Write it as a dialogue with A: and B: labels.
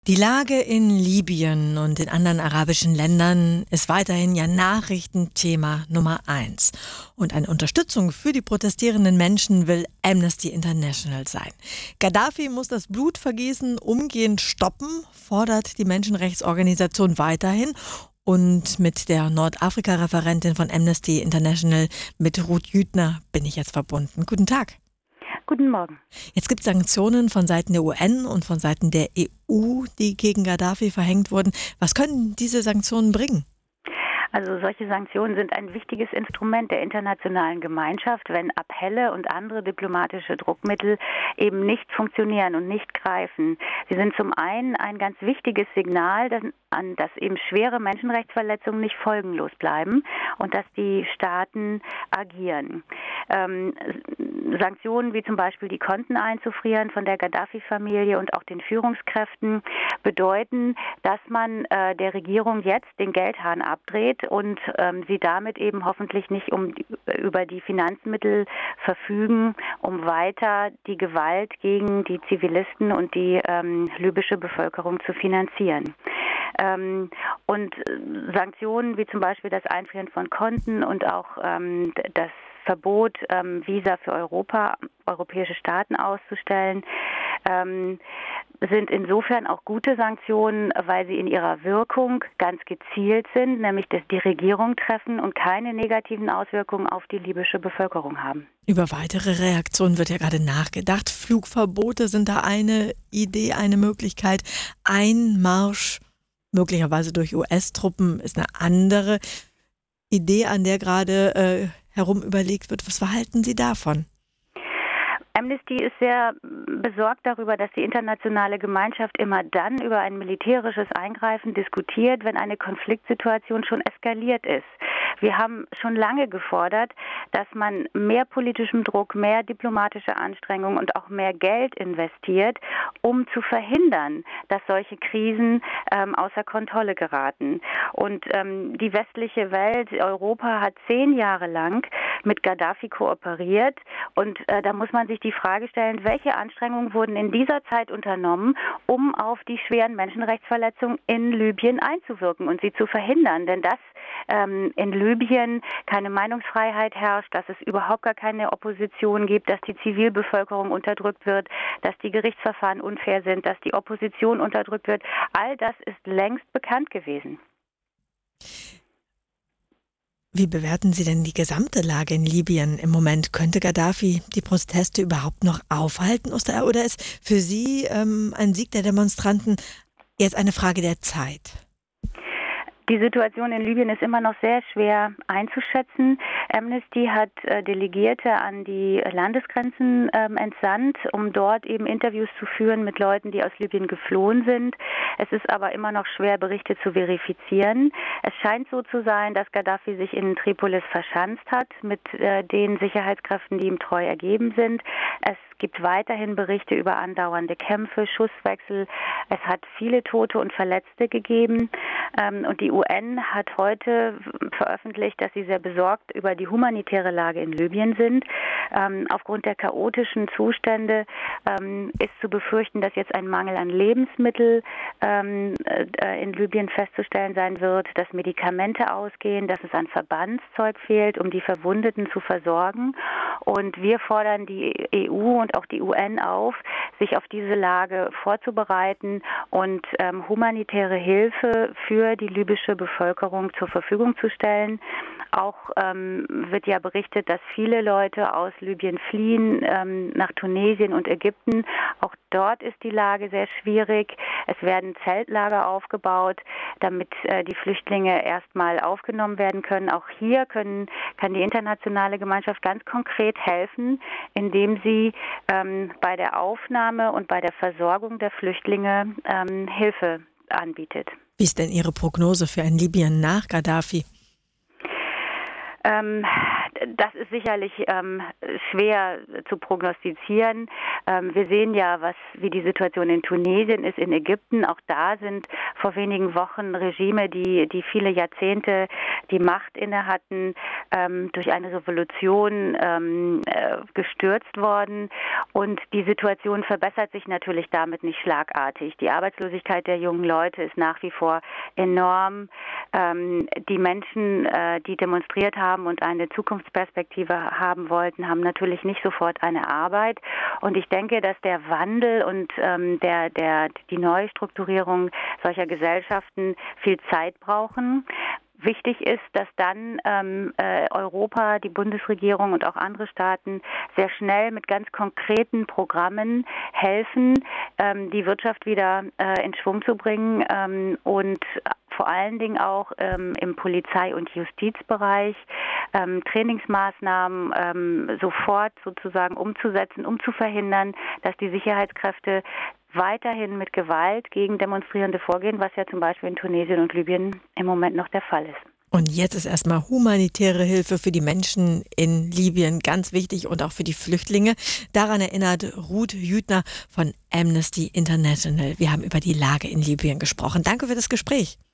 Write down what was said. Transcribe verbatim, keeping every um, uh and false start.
A: Die Lage in Libyen und in anderen arabischen Ländern ist weiterhin ja Nachrichtenthema Nummer eins. Und eine Unterstützung für die protestierenden Menschen will Amnesty International sein. Gaddafi muss das Blutvergießen umgehend stoppen, fordert die Menschenrechtsorganisation weiterhin. Und mit der Nordafrika-Referentin von Amnesty International, mit Ruth Jüthner, bin ich jetzt verbunden. Guten Tag.
B: Guten Morgen.
A: Jetzt gibt es Sanktionen von Seiten der U N und von Seiten der E U, die gegen Gaddafi verhängt wurden. Was können diese Sanktionen bringen?
B: Also solche Sanktionen sind ein wichtiges Instrument der internationalen Gemeinschaft, wenn Appelle und andere diplomatische Druckmittel eben nicht funktionieren und nicht greifen. Sie sind zum einen ein ganz wichtiges Signal, dass, an, dass eben schwere Menschenrechtsverletzungen nicht folgenlos bleiben und dass die Staaten agieren. Ähm, Sanktionen wie zum Beispiel die Konten einzufrieren von der Gaddafi-Familie und auch den Führungskräften bedeuten, dass man äh, der Regierung jetzt den Geldhahn abdreht und ähm, sie damit eben hoffentlich nicht um über die Finanzmittel verfügen, um weiter die Gewalt gegen die Zivilisten und die ähm, libysche Bevölkerung zu finanzieren. Ähm, und Sanktionen wie zum Beispiel das Einfrieren von Konten und auch ähm, das Verbot, ähm, Visa für Europa, europäische Staaten auszustellen, ähm, sind insofern auch gute Sanktionen, weil sie in ihrer Wirkung ganz gezielt sind, nämlich dass die Regierung treffen und keine negativen Auswirkungen auf die libysche Bevölkerung haben.
A: Über weitere Reaktionen wird ja gerade nachgedacht. Flugverbote sind da eine Idee, eine Möglichkeit. Einmarsch, möglicherweise durch U S-Truppen, ist eine andere Idee, an der gerade äh, herum überlegt wird. Was halten Sie davon?
B: Amnesty ist sehr besorgt darüber, dass die internationale Gemeinschaft immer dann über ein militärisches Eingreifen diskutiert, wenn eine Konfliktsituation schon eskaliert ist. Wir haben schon lange gefordert, dass man mehr politischem Druck, mehr diplomatische Anstrengungen und auch mehr Geld investiert, um zu verhindern, dass solche Krisen ähm, außer Kontrolle geraten. Und ähm, die westliche Welt, Europa, hat zehn Jahre lang mit Gaddafi kooperiert. Und äh, da muss man sich die Frage stellen, welche Anstrengungen wurden in dieser Zeit unternommen, um auf die schweren Menschenrechtsverletzungen in Libyen einzuwirken und sie zu verhindern. Denn dass ähm, in Libyen keine Meinungsfreiheit herrscht, dass es überhaupt gar keine Opposition gibt, dass die Zivilbevölkerung unterdrückt wird, dass die Gerichtsverfahren unfair sind, dass die Opposition unterdrückt wird, all das ist längst bekannt gewesen.
A: Wie bewerten Sie denn die gesamte Lage in Libyen im Moment? Könnte Gaddafi die Proteste überhaupt noch aufhalten? Oder ist für Sie ähm, ein Sieg der Demonstranten jetzt eine Frage der Zeit?
B: Die Situation in Libyen ist immer noch sehr schwer einzuschätzen. Amnesty hat äh, Delegierte an die Landesgrenzen ähm, entsandt, um dort eben Interviews zu führen mit Leuten, die aus Libyen geflohen sind. Es ist aber immer noch schwer, Berichte zu verifizieren. Es scheint so zu sein, dass Gaddafi sich in Tripolis verschanzt hat mit äh, den Sicherheitskräften, die ihm treu ergeben sind. Es gibt weiterhin Berichte über andauernde Kämpfe, Schusswechsel. Es hat viele Tote und Verletzte gegeben. Ähm, und die U N hat heute veröffentlicht, dass sie sehr besorgt über die humanitäre Lage in Libyen sind. Ähm, aufgrund der chaotischen Zustände ähm, ist zu befürchten, dass jetzt ein Mangel an Lebensmitteln ähm, äh, in Libyen festzustellen sein wird, dass Medikamente ausgehen, dass es an Verbandszeug fehlt, um die Verwundeten zu versorgen. Und wir fordern die E U und auch die U N auf, sich auf diese Lage vorzubereiten und ähm, humanitäre Hilfe für die libysche Bevölkerung zur Verfügung zu stellen. Auch ähm, wird ja berichtet, dass viele Leute aus Libyen fliehen ähm, nach Tunesien und Ägypten. Auch dort ist die Lage sehr schwierig. Es werden Zeltlager aufgebaut, damit äh, die Flüchtlinge erstmal aufgenommen werden können. Auch hier können, kann die internationale Gemeinschaft ganz konkret helfen, indem sie ähm, bei der Aufnahme und bei der Versorgung der Flüchtlinge ähm, Hilfe anbietet.
A: Wie ist denn Ihre Prognose für ein Libyen nach Gaddafi?
B: Ähm, das ist sicherlich ähm, schwer zu prognostizieren. Ähm, wir sehen ja, was wie die Situation in Tunesien ist, in Ägypten. Auch da sind vor wenigen Wochen Regime, die, die viele Jahrzehnte die Macht inne hatten, ähm, durch eine Revolution ähm, äh, gestürzt worden. Und die Situation verbessert sich natürlich damit nicht schlagartig. Die Arbeitslosigkeit der jungen Leute ist nach wie vor enorm. Ähm, die Menschen, äh, die demonstriert haben und eine Zukunftsperspektive haben wollten, haben natürlich nicht sofort eine Arbeit. Und ich denke, dass der Wandel und ähm, der, der, die Neustrukturierung solcher Gesellschaften viel Zeit brauchen. Wichtig ist, dass dann ähm, äh, Europa, die Bundesregierung und auch andere Staaten sehr schnell mit ganz konkreten Programmen helfen, ähm, die Wirtschaft wieder äh, in Schwung zu bringen ähm, und vor allen Dingen auch ähm, im Polizei- und Justizbereich ähm, Trainingsmaßnahmen ähm, sofort sozusagen umzusetzen, um zu verhindern, dass die Sicherheitskräfte weiterhin mit Gewalt gegen Demonstrierende vorgehen, was ja zum Beispiel in Tunesien und Libyen im Moment noch der Fall ist.
A: Und jetzt ist erstmal humanitäre Hilfe für die Menschen in Libyen ganz wichtig und auch für die Flüchtlinge. Daran erinnert Ruth Hüttner von Amnesty International. Wir haben über die Lage in Libyen gesprochen. Danke für das Gespräch.